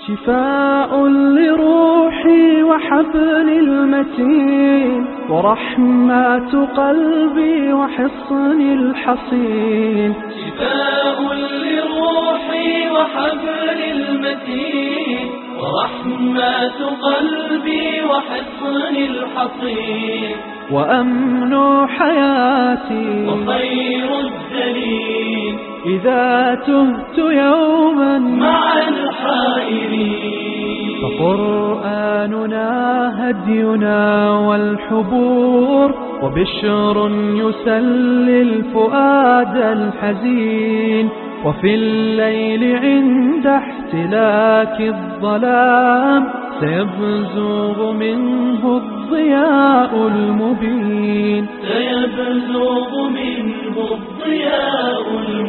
شفاء لروحي وحبل المتين، ورحمة قلبي وحصن الحصين. شفاء لروحي وحبل المتين، ورحمة قلبي وحصن الحصين. وأمن حياتي وخير الدليل إذا تهت يوما مع الحائرين. فقرآننا هدينا والحبور، وبشر يسلي الفؤاد الحزين. وفي الليل عند احتلاك الظلام سيبزغ منه الضياء المبين. سيبزغ منه الضياء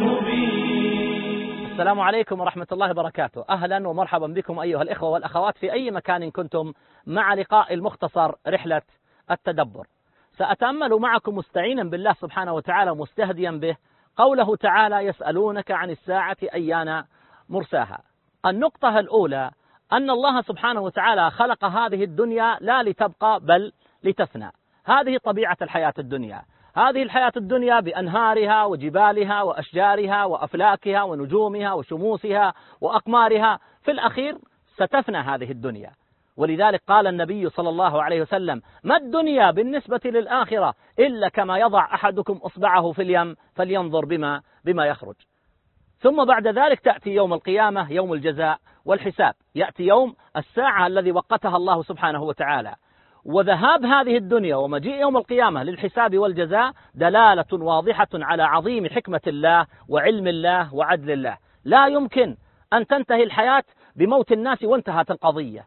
المبين. السلام عليكم ورحمة الله وبركاته. أهلا ومرحبا بكم أيها الإخوة والأخوات في أي مكان كنتم مع لقاء المختصر رحلة التدبر. سأتأمل معكم مستعينا بالله سبحانه وتعالى مستهديا به قوله تعالى: يسألونك عن الساعة أيان مرساها. النقطة الأولى أن الله سبحانه وتعالى خلق هذه الدنيا لا لتبقى بل لتفنى. هذه طبيعة الحياة الدنيا. هذه الحياة الدنيا بأنهارها وجبالها وأشجارها وأفلاكها ونجومها وشموسها وأقمارها في الأخير ستفنى هذه الدنيا. ولذلك قال النبي صلى الله عليه وسلم: ما الدنيا بالنسبة للآخرة إلا كما يضع أحدكم أصبعه في اليم فلينظر بما يخرج. ثم بعد ذلك تأتي يوم القيامة، يوم الجزاء والحساب، يأتي يوم الساعة الذي وقتها الله سبحانه وتعالى. وذهاب هذه الدنيا ومجيء يوم القيامة للحساب والجزاء دلالة واضحة على عظيم حكمة الله وعلم الله وعدل الله. لا يمكن أن تنتهي الحياة بموت الناس وانتهت القضية،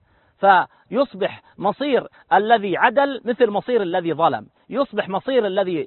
فيصبح مصير الذي عدل مثل مصير الذي ظلم، يصبح مصير الذي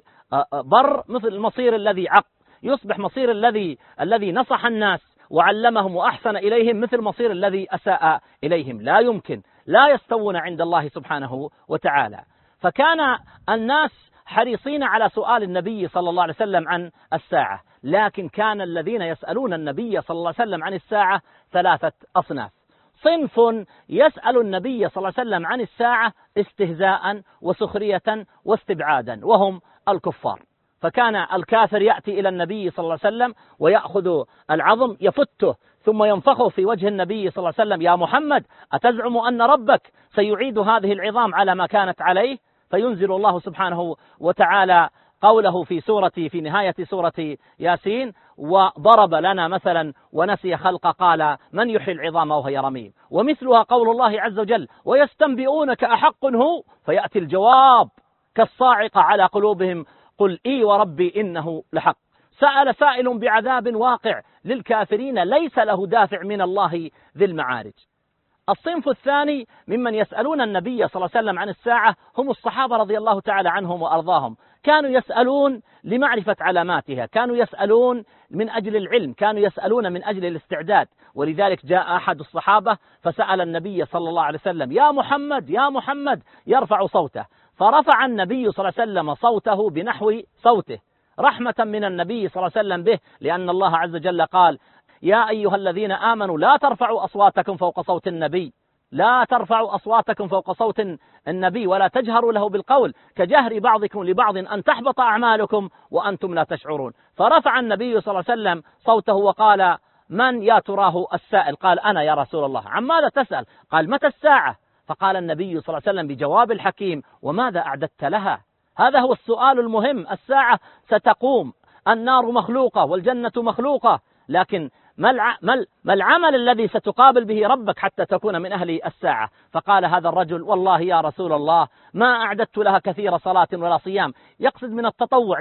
بر مثل المصير الذي عق، يصبح مصير الذي نصح الناس وعلمهم وأحسن إليهم مثل مصير الذي أساء إليهم. لا يمكن، لا يستوون عند الله سبحانه وتعالى. فكان الناس حريصين على سؤال النبي صلى الله عليه وسلم عن الساعة، لكن كان الذين يسألون النبي صلى الله عليه وسلم عن الساعة ثلاثة أصناف. صنف يسأل النبي صلى الله عليه وسلم عن الساعة استهزاء وسخرية واستبعادا، وهم الكفار. فكان الكافر يأتي إلى النبي صلى الله عليه وسلم ويأخذ العظم يفته ثم ينفخه في وجه النبي صلى الله عليه وسلم: يا محمد، أتزعم أن ربك سيعيد هذه العظام على ما كانت عليه؟ فينزل الله سبحانه وتعالى قوله في نهاية سورة ياسين: وضرب لنا مثلا ونسي خلقه قال من يحيي العظام وهي رميم. ومثلها قول الله عز وجل: ويستنبئونك أحق هو؟ فيأتي الجواب كالصاعقة على قلوبهم: قل إي وربي إنه لحق. سأل سائل بعذاب واقع للكافرين ليس له دافع من الله ذي المعارج. الصنف الثاني ممن يسألون النبي صلى الله عليه وسلم عن الساعة هم الصحابة رضي الله تعالى عنهم وأرضاهم. كانوا يسألون لمعرفة علاماتها، كانوا يسألون من أجل العلم، كانوا يسألون من أجل الاستعداد. ولذلك جاء أحد الصحابة فسأل النبي صلى الله عليه وسلم: يا محمد يا محمد، يرفع صوته، فرفع النبي صلى الله عليه وسلم صوته بنحو صوته رحمة من النبي صلى الله عليه وسلم به، لأن الله عز وجل قال: يا أيها الذين آمنوا لا ترفعوا أصواتكم فوق صوت النبي، لا ترفعوا أصواتكم فوق صوت النبي ولا تجهروا له بالقول كجهر بعضكم لبعض أن تحبط أعمالكم وأنتم لا تشعرون. فرفع النبي صلى الله عليه وسلم صوته وقال: من يا تراه السائل؟ قال: أنا يا رسول الله. عن ماذا تسأل؟ قال: متى الساعة؟ فقال النبي صلى الله عليه وسلم بجواب الحكيم: وماذا أعددت لها؟ هذا هو السؤال المهم. الساعة ستقوم، النار مخلوقة والجنة مخلوقة، لكن ما العمل الذي ستقابل به ربك حتى تكون من أهل الساعة؟ فقال هذا الرجل: والله يا رسول الله ما أعددت لها كثير صلاة ولا صيام، يقصد من التطوع،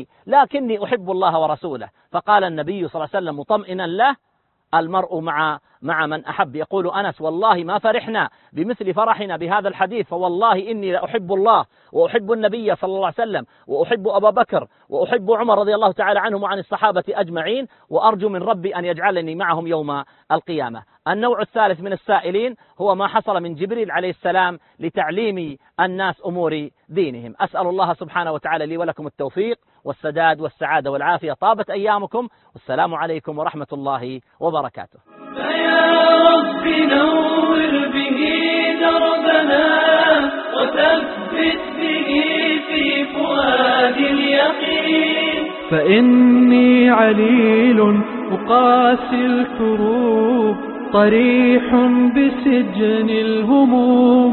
لكني أحب الله ورسوله. فقال النبي صلى الله عليه وسلم مطمئنا له: المرء مع من أحب. يقول أنس: والله ما فرحنا بمثل فرحنا بهذا الحديث، فوالله إني لأحب الله وأحب النبي صلى الله عليه وسلم وأحب أبا بكر وأحب عمر رضي الله تعالى عنهم وعن الصحابة أجمعين، وأرجو من ربي أن يجعلني معهم يوم القيامة. النوع الثالث من السائلين هو ما حصل من جبريل عليه السلام لتعليم الناس أمور دينهم. أسأل الله سبحانه وتعالى لي ولكم التوفيق والسداد والسعادة والعافية. طابت أيامكم، والسلام عليكم ورحمة الله وبركاته. رب نور به دربنا وثبت به في فؤاد اليقين. فإني عليل أقاسي الكروب طريح بسجن الهموم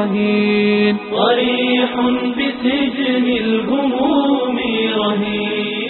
رهين. طريح بسجن الهموم رهين.